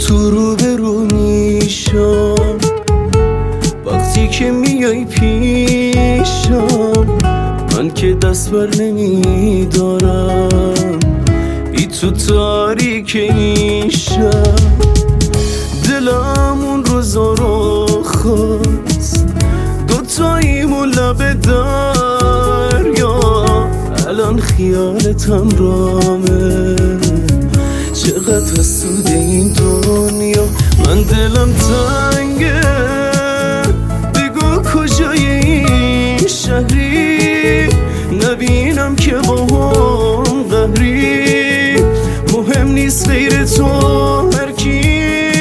تو روبرو میشم وقتی که میای پیشم، من که دست بر نمیدارم بی تو تاریک این شب. دلم اون روزا رو خواست دوتاییمون لب دریا، الان خیالتم رامه چقدر حسود این دنیا. من دلم تنگه بگو کجای این شهری، نبینم که با هم قهری، مهم نیست غیر تو هر کی.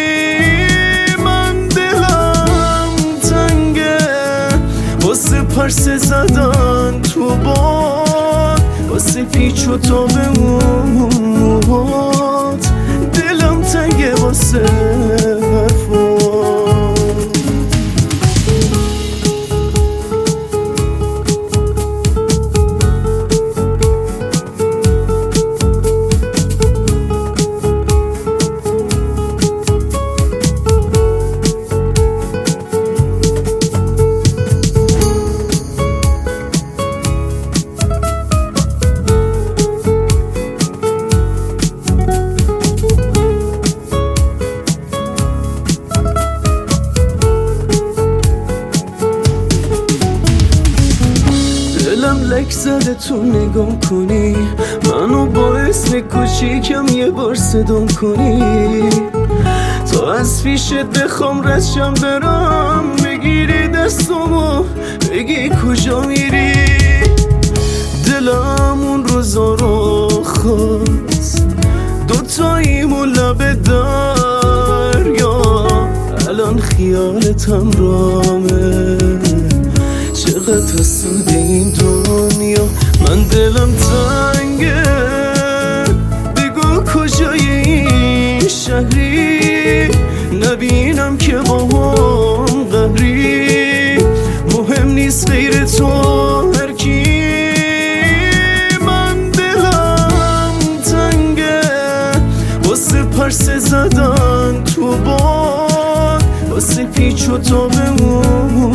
من دلم تنگه واسه پرسه زدن تو باد، واسه پیچ و تاب اون موهات. دلم تنگه واسه حرفات. دلم لک زده تو نگام کنی، منو با اسم کوچیکم یه بار صدام کنی، تا از پیشت بخوام رشم برم، بگیری دستمو بگی کجا میری. دلم اون روزا رو خواست دوتاییمون لب دریا، الان خیالتم رامه چقدر حسود این دنیا. من دلم تنگه بگو کجای این شهری، نبینم که با هم قهری، مهم نیست غیر تو هر کی. من دلم تنگه واسه پرسه زدن تو باد، واسه پیچ و تاب